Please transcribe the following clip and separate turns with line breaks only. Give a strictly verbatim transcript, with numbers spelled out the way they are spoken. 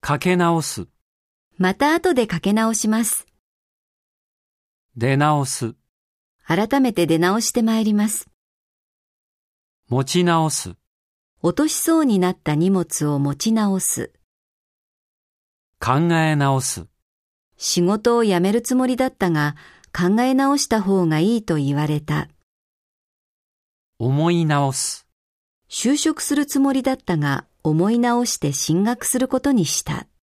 かけ直す、
また後でかけ直します。
出直す、
改めて出直してまいります。
持ち直す、
落としそうになった荷物を持ち直す。
考え直す、
仕事を辞めるつもりだったが、考え直した方がいいと言われた。
思い直す。
就職するつもりだったが、思い直して進学することにした。